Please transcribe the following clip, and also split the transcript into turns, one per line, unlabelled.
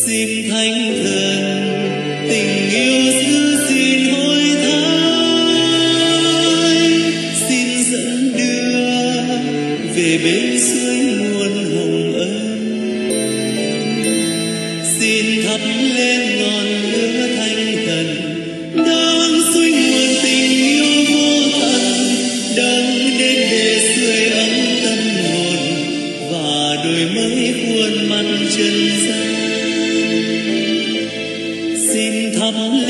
xin thánh thần tình yêu giữ xin hồi thái, xin dẫn đưa về bên suối nguồn hồng ân, xin thắp lên ngọn lửa thánh thần đang suối nguồn tình yêu vô tận, đang đến để sưởi ấm tâm hồn và đổi mới khuôn mặt trần gian. Xin thắp